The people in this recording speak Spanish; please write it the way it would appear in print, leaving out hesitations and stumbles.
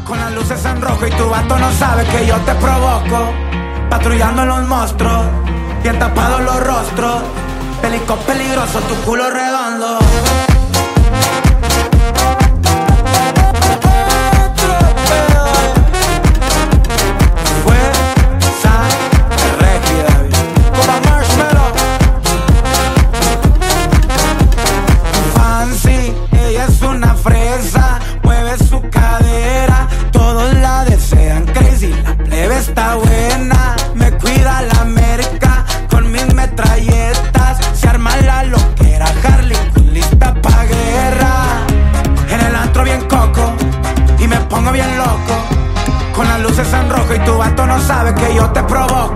Con las luces en rojo y tu vato no sabe que yo te provoco. Patrullando los monstruos, bien tapados los rostros. Pelico peligroso, tu culo redondo. Está buena, me cuida la merca con mis metralletas. Se arma la loquera, Harley Quinn lista pa' guerra. En el antro bien coco y me pongo bien loco. Con las luces en rojo y tu vato no sabe que yo te provoco.